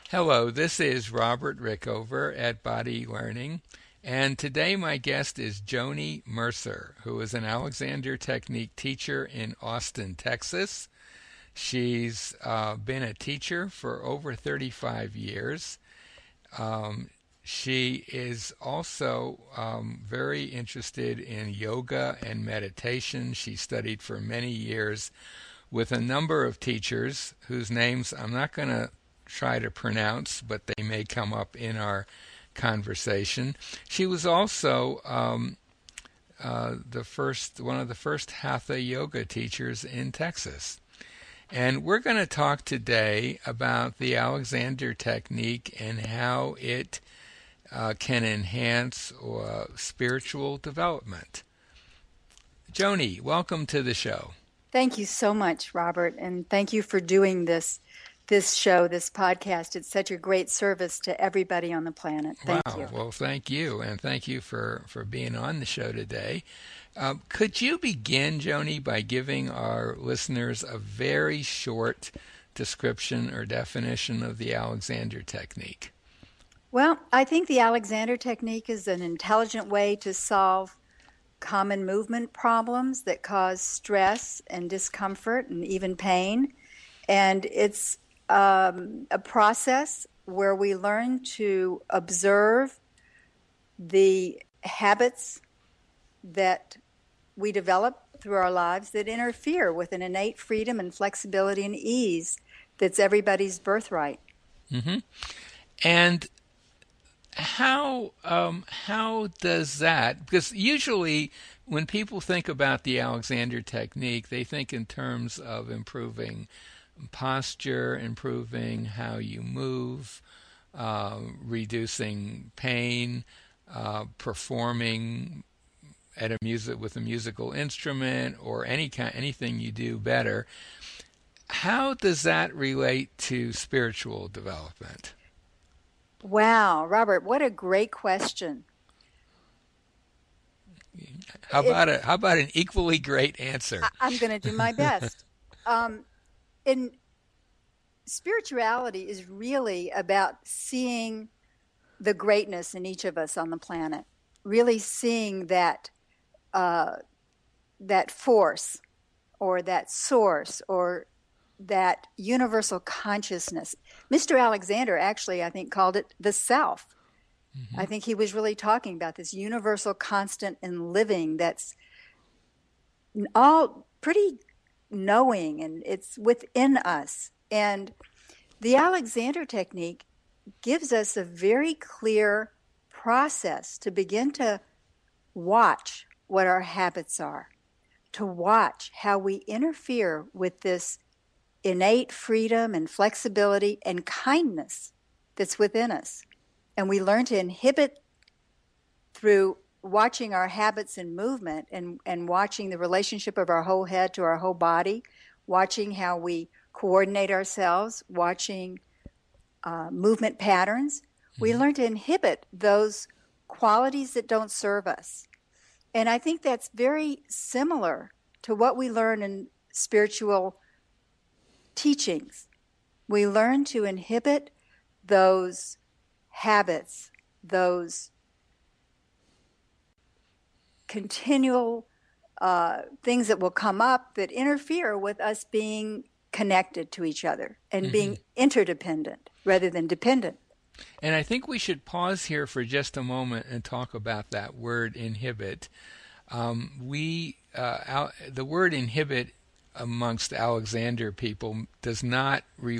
Hello, this is Robert Rickover at Body Learning, and today my guest is Joni Mercer, who is an Alexander Technique teacher in Austin, Texas. She's been a teacher for over 35 years. She is also very interested in yoga and meditation. She studied for many years with a number of teachers whose names I'm not going to try to pronounce, but they may come up in our conversation. She was also one of the first Hatha yoga teachers in Texas. And we're going to talk today about the Alexander Technique and how it can enhance spiritual development. Joni, welcome to the show. Thank you so much, Robert, and thank you for doing this show, this podcast. It's such a great service to everybody on the planet. Thank you. Well, thank you, and thank you for being on the show today. Could you begin, Joni, by giving our listeners a very short description or definition of the Alexander Technique? Well, I think the Alexander Technique is an intelligent way to solve common movement problems that cause stress and discomfort and even pain. And it's a process where we learn to observe the habits that we develop through our lives that interfere with an innate freedom and flexibility and ease that's everybody's birthright. Mm-hmm. And how does that, because usually when people think about the Alexander Technique, they think in terms of improving posture, improving how you move, reducing pain, performing at with a musical instrument, or anything you do better. How does that relate to spiritual development? Wow, Robert, what a great question. How about an equally great answer? I'm going to do my best. In spirituality is really about seeing the greatness in each of us on the planet, really seeing that force or that source or that universal consciousness. Mr. Alexander actually, I think, called it the self. Mm-hmm. I think he was really talking about this universal constant in living that's all pretty knowing, and it's within us. And the Alexander Technique gives us a very clear process to begin to watch what our habits are, to watch how we interfere with this innate freedom and flexibility and kindness that's within us. And we learn to inhibit through watching our habits and movement and watching the relationship of our whole head to our whole body, watching how we coordinate ourselves, watching movement patterns. Mm-hmm. We learn to inhibit those qualities that don't serve us. And I think that's very similar to what we learn in spiritual teachings. We learn to inhibit those habits, those continual things that will come up that interfere with us being connected to each other and mm-hmm. being interdependent rather than dependent. And I think we should pause here for just a moment and talk about that word inhibit. The word inhibit amongst Alexander people does not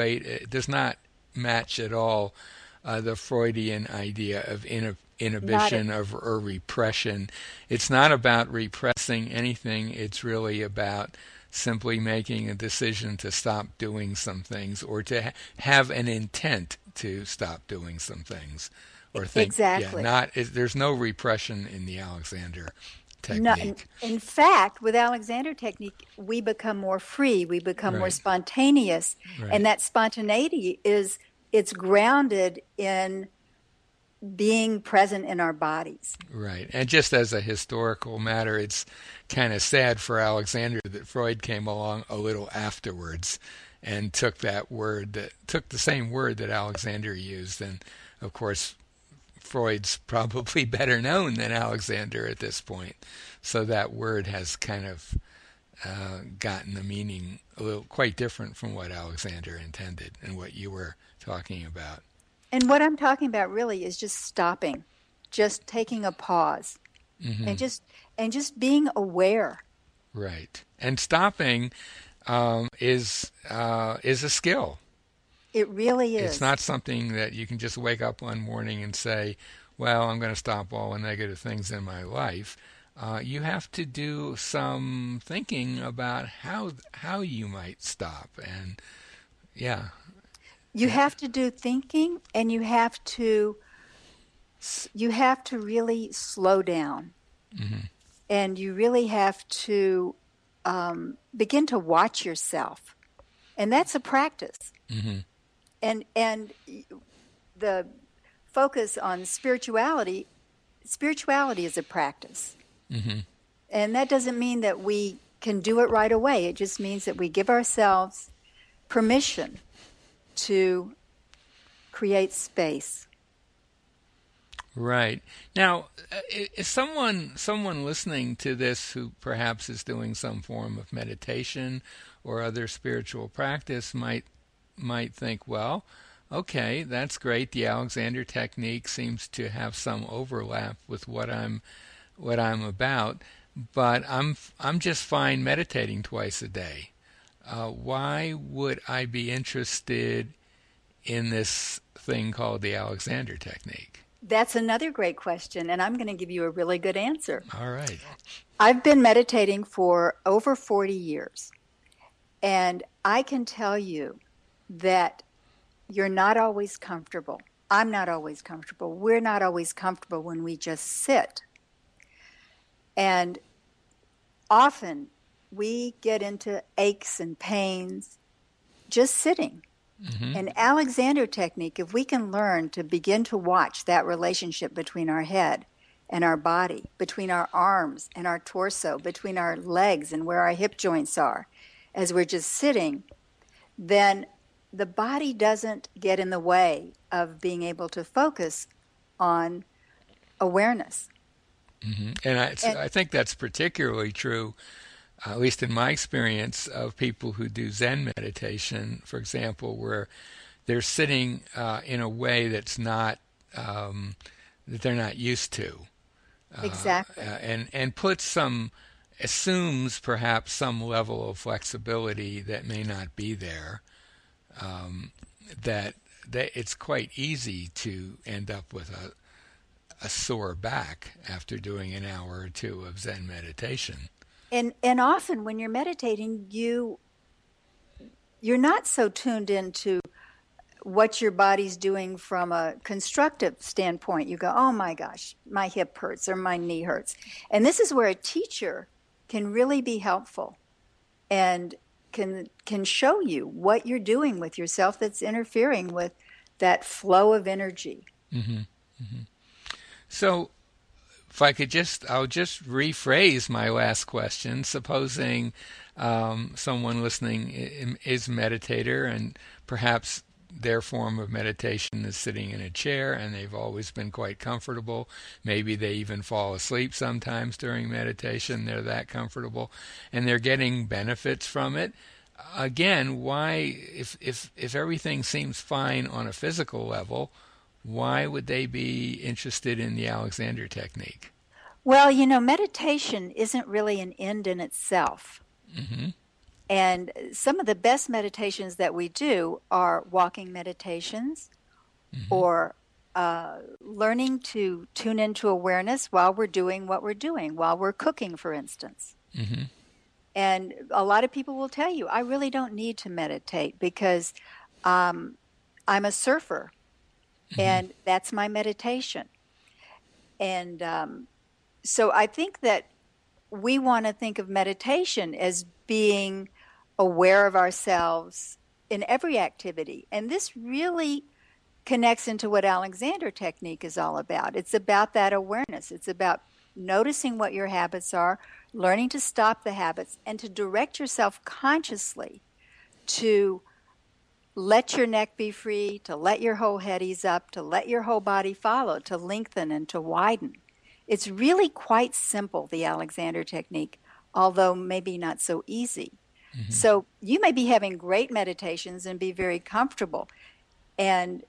match at all the Freudian idea of inhibition or repression. It's not about repressing anything. It's really about simply making a decision to stop doing some things or to have an intent to stop doing some things. Or think, exactly. There's no repression in the Alexander Technique. No, in fact, with Alexander Technique, we become more free. We become more spontaneous. Right. And that spontaneity it's grounded in being present in our bodies. Right. And just as a historical matter, it's kind of sad for Alexander that Freud came along a little afterwards and took the same word that Alexander used. And of course, Freud's probably better known than Alexander at this point. So that word has kind of gotten a meaning quite different from what Alexander intended and what you were talking about. And what I'm talking about really is just stopping, just taking a pause, Mm-hmm. and just being aware. Right. And stopping is a skill. It really is. It's not something that you can just wake up one morning and say, well, I'm going to stop all the negative things in my life. You have to do some thinking about how you might stop. And yeah. You have to do thinking, and you have to really slow down. Mm-hmm. And you really have to begin to watch yourself. And that's a practice. Mm-hmm. And the focus on spirituality is a practice. Mm-hmm. And that doesn't mean that we can do it right away. It just means that we give ourselves permission to create space. Right. Now, is someone listening to this who perhaps is doing some form of meditation or other spiritual practice might think, well, okay, that's great. The Alexander technique seems to have some overlap with what I'm about, but I'm just fine meditating twice a day. Why would I be interested in this thing called the Alexander technique? That's another great question, and I'm going to give you a really good answer. All right. I've been meditating for over 40 years, and I can tell you that you're not always comfortable. I'm not always comfortable. We're not always comfortable when we just sit. And often we get into aches and pains just sitting. Mm-hmm. An Alexander technique, if we can learn to begin to watch that relationship between our head and our body, between our arms and our torso, between our legs and where our hip joints are, as we're just sitting, then the body doesn't get in the way of being able to focus on awareness. Mm-hmm. And I think that's particularly true, at least in my experience, of people who do Zen meditation, for example, where they're sitting in a way that's not that they're not used to. Exactly. And assumes perhaps some level of flexibility that may not be there. That it's quite easy to end up with a sore back after doing an hour or two of Zen meditation. And often when you're meditating, you're not so tuned into what your body's doing from a constructive standpoint. You go, oh my gosh, my hip hurts or my knee hurts. And this is where a teacher can really be helpful and can show you what you're doing with yourself that's interfering with that flow of energy. Mm-hmm. Mm-hmm. So if I'll just rephrase my last question. Supposing someone listening is a meditator, and perhaps their form of meditation is sitting in a chair, and they've always been quite comfortable. Maybe they even fall asleep sometimes during meditation. They're that comfortable, and they're getting benefits from it. Again, why, if everything seems fine on a physical level, why would they be interested in the Alexander technique? Well, meditation isn't really an end in itself. Mm-hmm. And some of the best meditations that we do are walking meditations, mm-hmm. or learning to tune into awareness while we're doing what we're doing, while we're cooking, for instance. Mm-hmm. And a lot of people will tell you, I really don't need to meditate because I'm a surfer, mm-hmm. and that's my meditation. And so I think that we want to think of meditation as being aware of ourselves in every activity. And this really connects into what Alexander technique is all about. It's about that awareness. It's about noticing what your habits are, learning to stop the habits, and to direct yourself consciously to let your neck be free, to let your whole head ease up, to let your whole body follow, to lengthen and to widen. It's really quite simple, the Alexander technique, although maybe not so easy. Mm-hmm. So you may be having great meditations and be very comfortable. And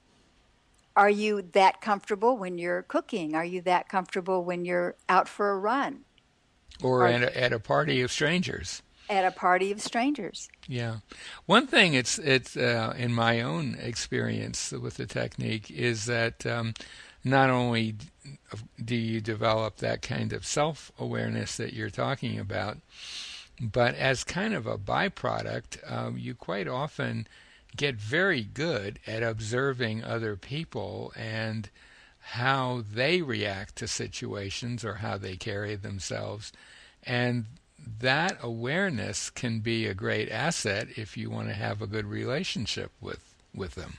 are you that comfortable when you're cooking? Are you that comfortable when you're out for a run? Or at a party of strangers? At a party of strangers. Yeah. One thing it's in my own experience with the technique is that not only do you develop that kind of self-awareness that you're talking about, but as kind of a byproduct, you quite often get very good at observing other people and how they react to situations or how they carry themselves. And that awareness can be a great asset if you want to have a good relationship with them.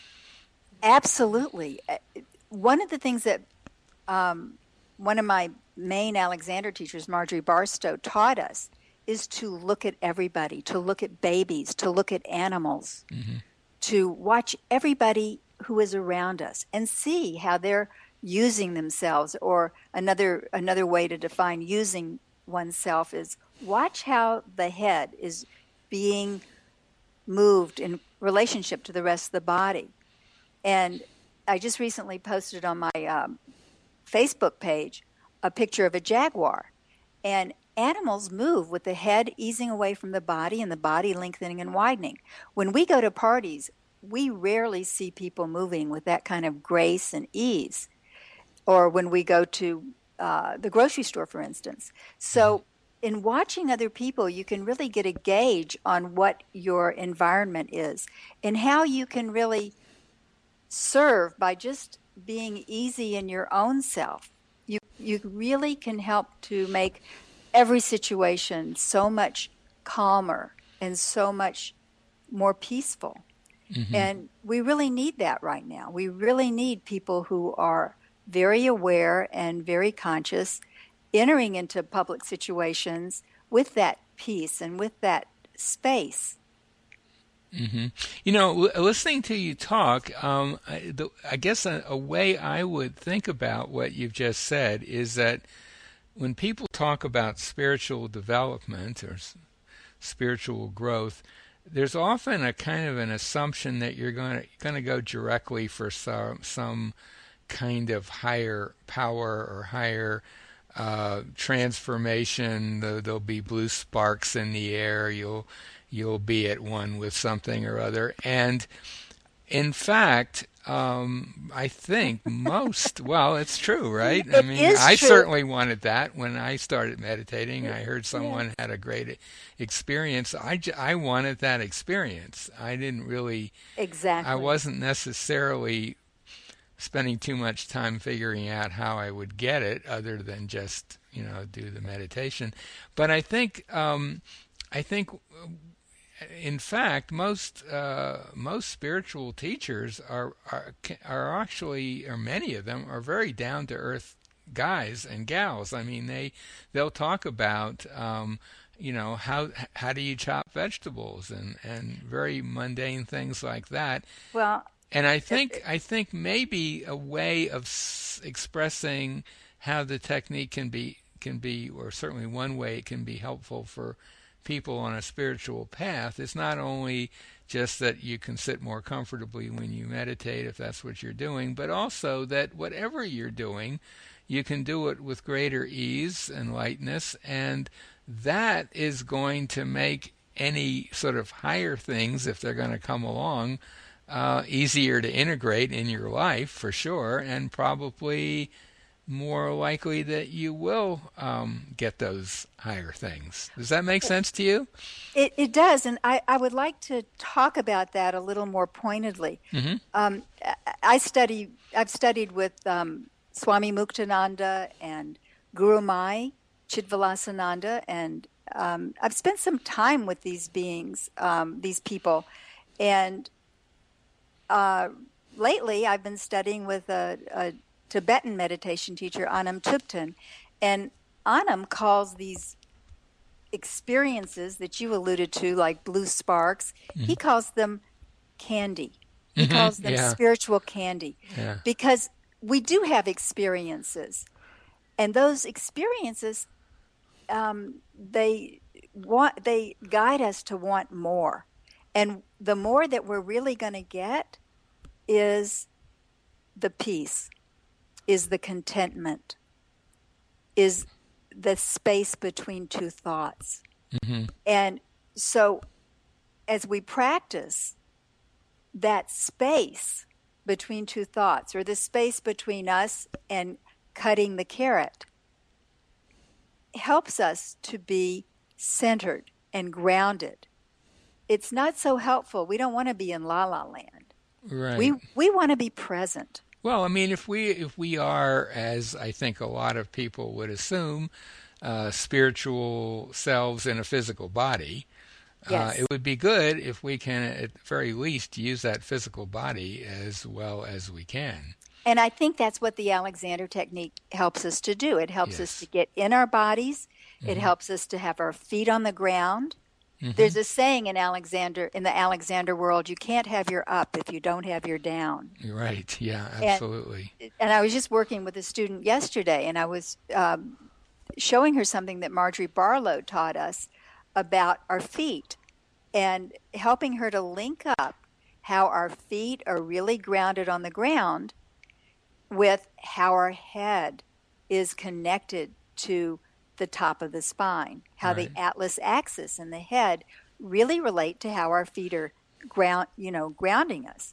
Absolutely. One of the things that one of my main Alexander teachers, Marjorie Barstow, taught us is to look at everybody, to look at babies, to look at animals, mm-hmm. to watch everybody who is around us and see how they're using themselves. Or another way to define using oneself is watch how the head is being moved in relationship to the rest of the body. And I just recently posted on my Facebook page a picture of a jaguar. And animals move with the head easing away from the body and the body lengthening and widening. When we go to parties, we rarely see people moving with that kind of grace and ease. Or when we go to the grocery store, for instance. So in watching other people, you can really get a gauge on what your environment is and how you can really serve by just being easy in your own self. You really can help to make every situation so much calmer and so much more peaceful. Mm-hmm. And we really need that right now. We really need people who are very aware and very conscious, entering into public situations with that peace and with that space. Mm-hmm. You know, listening to you talk, I guess a way I would think about what you've just said is that when people talk about spiritual development or spiritual growth, there's often a kind of an assumption that you're going to go directly for some kind of higher power or higher transformation. There'll be blue sparks in the air. You'll be at one with something or other. And in fact, I think most, well, it's true, right? I mean, I certainly wanted that when I started meditating. I heard someone had a great experience. I wanted that experience. I didn't really, exactly. I wasn't necessarily spending too much time figuring out how I would get it other than just, do the meditation. But I think in fact, most spiritual teachers are actually, or many of them are very down to earth guys and gals. I mean, they'll talk about how do you chop vegetables and very mundane things like that. Well, and I think maybe a way of expressing how the technique can be, or certainly one way it can be helpful for people on a spiritual path. It's not only just that you can sit more comfortably when you meditate, if that's what you're doing, but also that whatever you're doing, you can do it with greater ease and lightness, and that is going to make any sort of higher things, if they're going to come along, easier to integrate in your life for sure, and probably more likely that you will get those higher things. Does that make sense to you? It does, and I would like to talk about that a little more pointedly. Mm-hmm. I've studied with Swami Muktananda and Guru Mai Chidvilasananda, and I've spent some time with these beings, these people, and lately I've been studying with a Tibetan meditation teacher, Anam Thubten, and Anam calls these experiences that you alluded to, like blue sparks, he calls them candy. He calls them Yeah. spiritual candy Yeah. because we do have experiences, and those experiences they guide us to want more, and the more that we're really going to get is the peace, is the contentment, is the space between two thoughts. Hmm. And so as we practice that space between two thoughts, or the space between us and cutting the carrot, helps us to be centered and grounded. It's not so helpful. We don't want to be in la la land. Right. We want to be present. Well, I mean, if we are, as I think a lot of people would assume, spiritual selves in a physical body, Yes. it would be good if we can, at the very least, use that physical body as well as we can. And I think that's what the Alexander technique helps us to do. It helps us to Yes. get in our bodies. It Hmm. helps us to have our feet on the ground. Hmm. There's a saying in the Alexander world, you can't have your up if you don't have your down. Right. Yeah, And absolutely. and I was just working with a student yesterday, and I was showing her something that Marjorie Barlow taught us about our feet, and helping her to link up how our feet are really grounded on the ground with how our head is connected to the top of the spine, how the Right. atlas axis and the head really relate to how our feet are grounding us.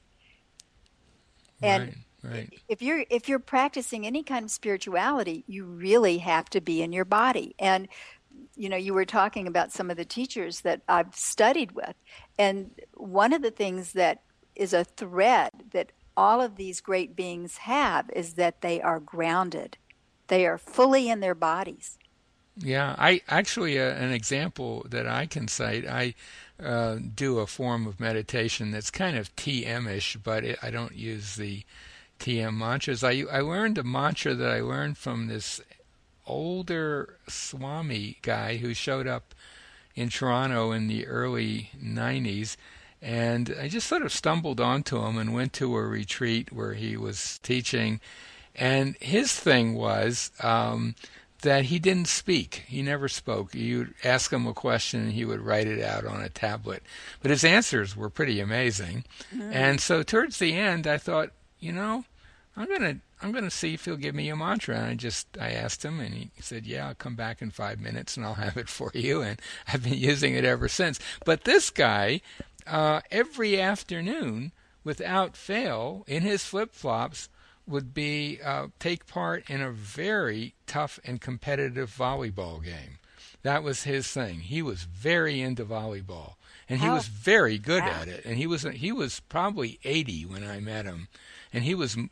And Right. Right. if you're practicing any kind of spirituality, you really have to be in your body. And you were talking about some of the teachers that I've studied with, and one of the things that is a thread that all of these great beings have is that they are grounded. They are fully in their bodies. Yeah, I actually an example that I can cite. I do a form of meditation that's kind of TM-ish, but I don't use the TM mantras. I learned a mantra that I learned from this older Swami guy who showed up in Toronto in the early 90s. And I just sort of stumbled onto him and went to a retreat where he was teaching. And his thing was that he didn't speak. He never spoke. You'd ask him a question and he would write it out on a tablet. But his answers were pretty amazing. Mm. And so towards the end, I thought, I'm gonna see if he'll give me a mantra. And I asked him, and he said, "Yeah, I'll come back in 5 minutes and I'll have it for you." And I've been using it ever since. But this guy, every afternoon, without fail, in his flip-flops, would be take part in a very tough and competitive volleyball game. That was his thing. He was very into volleyball, and he How? was very good Wow. at it. And he was probably 80 when I met him, and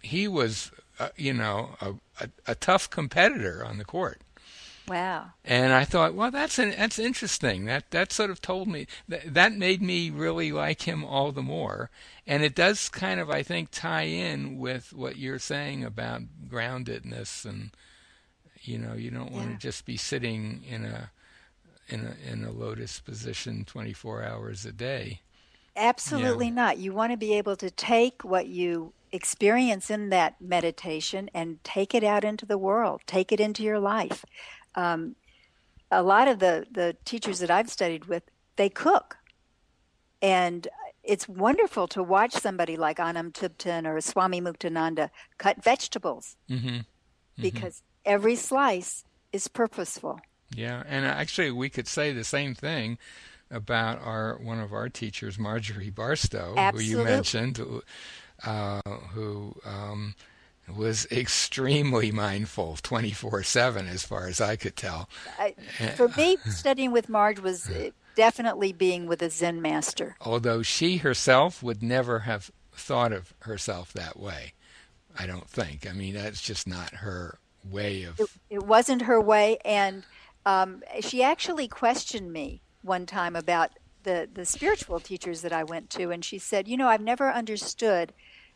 he was a tough competitor on the court. Wow. And I thought, well, that's interesting. That sort of told me that made me really like him all the more. And it does kind of, I think, tie in with what you're saying about groundedness, and you don't want to Yeah. just be sitting in a lotus position 24 hours a day. Yeah. Absolutely not. You want to be able to take what you experience in that meditation and take it out into the world, take it into your life. Um, a lot of the teachers that I've studied with, they cook. And it's wonderful to watch somebody like Anam Tubten or Swami Muktananda cut vegetables, Hmm. Hmm. because every slice is purposeful. Yeah, and actually, we could say the same thing about one of our teachers, Marjorie Barstow, who you Absolutely. mentioned, who was extremely mindful 24/7, as far as I could tell. I, Eh, for me, studying with Marge was definitely being with a Zen master. Although she herself would never have thought of herself that way, I don't think. I mean, that's just not her way It, of. it wasn't her way, and she actually questioned me one time about the spiritual teachers that I went to, and she said, I've never understood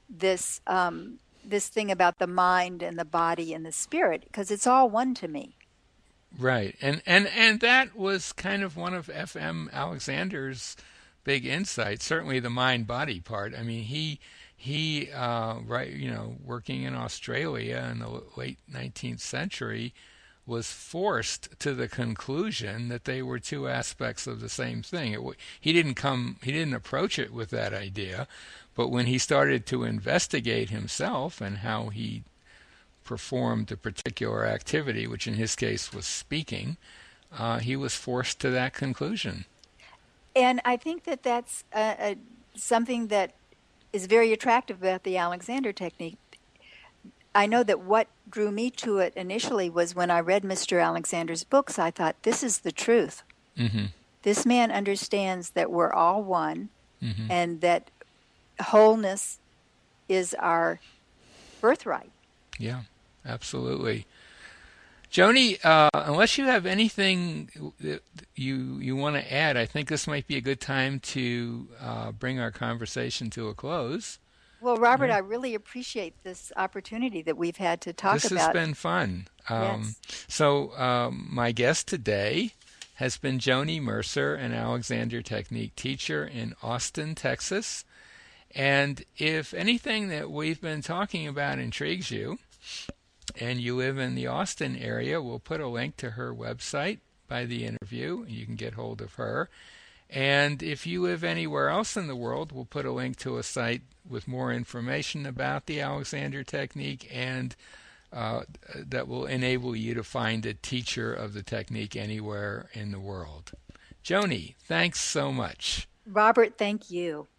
this thing about the mind and the body and the spirit, because it's all one to me." Right, and that was kind of one of F.M. Alexander's big insight. Certainly the mind-body part. I mean, right, working in Australia in the late 19th century, was forced to the conclusion that they were two aspects of the same thing. He didn't approach it with that idea, but when he started to investigate himself and how he performed a particular activity, which in his case was speaking, he was forced to that conclusion. And I think that that's something that is very attractive about the Alexander technique. I know that what drew me to it initially was when I read Mr. Alexander's books, I thought, this is the truth. Mm-hmm. This man understands that we're all one, mm-hmm. and that wholeness is our birthright. Yeah, absolutely. Joni, unless you have anything that you want to add, I think this might be a good time to bring our conversation to a close. Well, Robert, I really appreciate this opportunity that we've had to talk about. This has been fun. Yes. So my guest today has been Joni Mercer, an Alexander Technique teacher in Austin, Texas. And if anything that we've been talking about intrigues you, and you live in the Austin area, we'll put a link to her website by the interview, and you can get hold of her. And if you live anywhere else in the world, we'll put a link to a site with more information about the Alexander Technique, and that will enable you to find a teacher of the technique anywhere in the world. Joni, thanks so much. Robert, thank you.